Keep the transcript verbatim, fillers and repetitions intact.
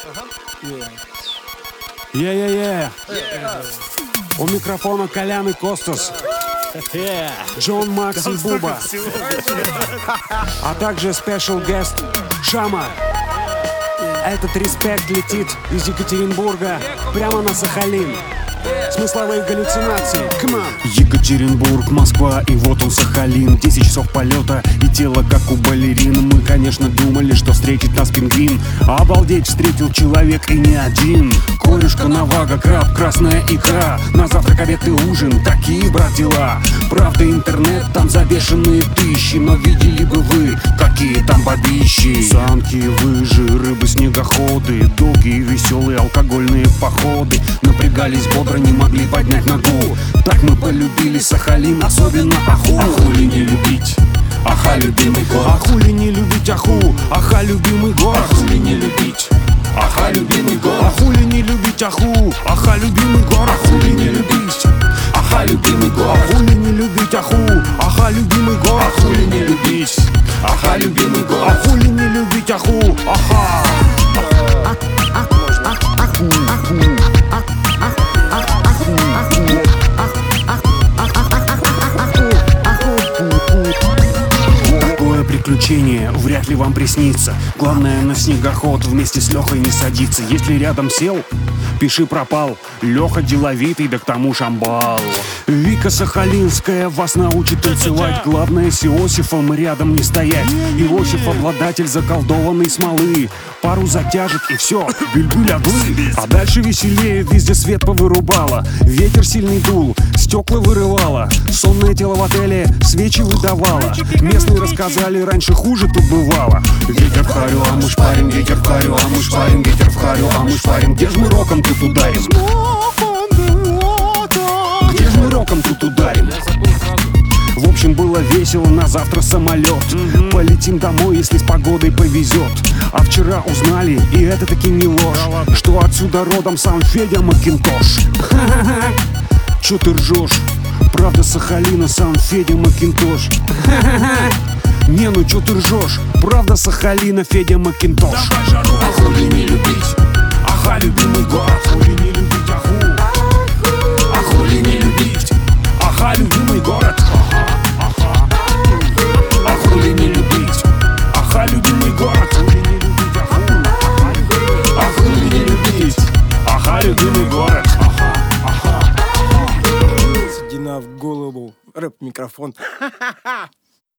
Е-е-е! У микрофона Колян и Костас, Джон, Макс и Буба, а также special guest Шама. Этот респект летит из Екатеринбурга прямо на Сахалин. Смысловые галлюцинации, come on. Екатеринбург, Москва и вот он Сахалин. Десять часов полета и тело как у балерин. Мы, конечно, думали, что встретит нас пингвин. Обалдеть, встретил человек и не один. Корюшка, навага, краб, красная икра. На завтрак, обед и ужин, такие, брат, дела. Правда, интернет, там забешенные тысячи. Но видели бы вы, какие там бабищи. Санки, лыжи, рыбы-снегоходы. Долгие, веселые алкогольные походы. Напрягались бодро, не могли поднять ногу. Так мы полюбили Сахалин, особенно Аху. А хули не любить? Аха, любимый город. А хули не любить Аху? Аха, любимый город. А хули не любить? Аха, любимый город. А хули не любить Аху? Аха, любимый город. А хули не любить? Аха, любимый город. А хули не любить Аху? Аха, любимый город. А хули не любить? Аха, любимый А город. хули не любить Аху? Аха. Такое приключение вряд ли вам приснится. Главное, на снегоход вместе с Лехой не садиться. Если рядом сел, пиши пропал. Леха деловитый, да к тому шамбал. Вика Сахалинская вас научит танцевать. Главное, с Иосифом рядом не стоять. Иосиф обладатель заколдованной смолы. Пару затяжек и все, бюль-бюль оглы. А дальше веселее, везде свет повырубало. Ветер сильный дул, стекла вырывало. Сонное тело в отеле свечи выдавало. Местные рассказали, раньше хуже тут бывало. Ветер в харю, а мы шпарим, ветер в харю, а мы шпарим, ветер в харю, а мы шпарим. Где ж мы роком тут ударим? Где ж мы роком тут ударим? В общем, было весело, на завтра самолет. Mm-hmm. Полетим домой, если с погодой повезет. А вчера узнали, и это таки не ложь, да, что отсюда родом сам Федя Макинтош. Чё ты ржешь? Правда, Сахалина сам Федя Макинтош. Не, ну чё ты ржешь? Правда, Сахалина Федя Макинтош. А хули не любить? Аха, любимый город. Хули не любить Аху? А хули не любить? Аха, любимый город. А хули не любить? Аха, любимый город. А хули не любить? Аха, любимый город. Седина в голову, рэп-микрофон.